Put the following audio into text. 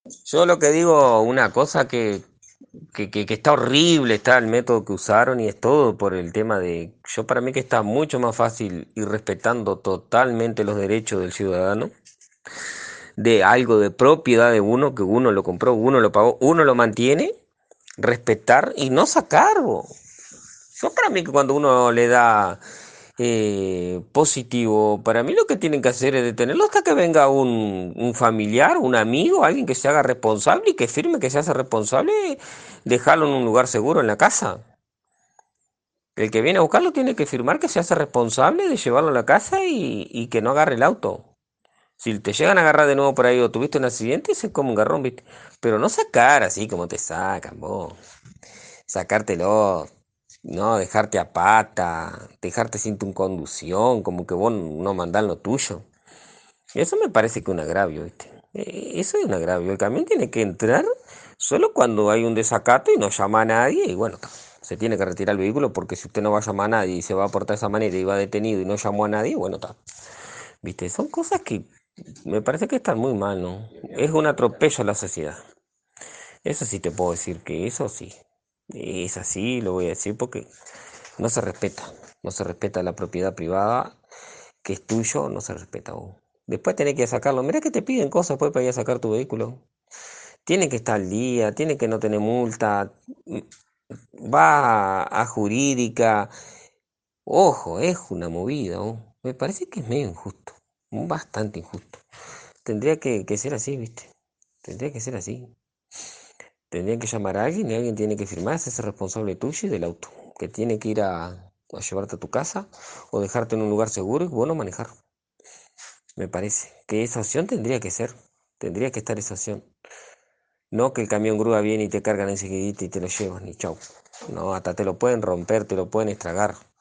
Yo lo que digo, una cosa que está horrible, está el método que usaron y es todo por el tema de, yo para mí que está mucho más fácil ir respetando totalmente los derechos del ciudadano, de algo de propiedad de uno, que uno lo compró, uno lo pagó, uno lo mantiene, respetar y no sacar, bo. Yo para mí que cuando uno le da positivo, para mí lo que tienen que hacer es detenerlo hasta que venga un familiar, un amigo, alguien que se haga responsable y que firme que se hace responsable, dejarlo en un lugar seguro en la casa. El que viene a buscarlo tiene que firmar que se hace responsable de llevarlo a la casa y que no agarre el auto. Si te llegan a agarrar de nuevo por ahí o tuviste un accidente, se come un garrón, ¿viste? Pero no sacar así como te sacan, vos. Sacártelo, no dejarte a pata, dejarte sin tu conducción, como que vos no mandás lo tuyo. Eso me parece que es un agravio, ¿viste? Eso es un agravio. El camión tiene que entrar solo cuando hay un desacato y no llama a nadie y bueno, se tiene que retirar el vehículo porque si usted no va a llamar a nadie y se va a portar de esa manera y va detenido y no llamó a nadie, bueno, está. ¿Viste? Son cosas que me parece que están muy mal, ¿no? Es un atropello a la sociedad. Eso sí te puedo decir que eso sí. Es así, lo voy a decir porque no se respeta. No se respeta la propiedad privada que es tuyo, no se respeta vos. Después tenés que sacarlo. Mirá que te piden cosas pues para ir a sacar tu vehículo. Tiene que estar al día, tiene que no tener multa, va a jurídica. Ojo, es una movida, ¿no? Me parece que es medio injusto, bastante injusto. Tendría que ser así, ¿viste? Tendría que ser así. Tendrían que llamar a alguien y alguien tiene que firmar, hacerse responsable tuyo y del auto. Que tiene que ir a llevarte a tu casa o dejarte en un lugar seguro y bueno manejar. Me parece que esa opción tendría que ser. Tendría que estar esa opción. No que el camión grúa viene y te cargan enseguidita y te lo llevan y chau. No, hasta te lo pueden romper, te lo pueden estragar.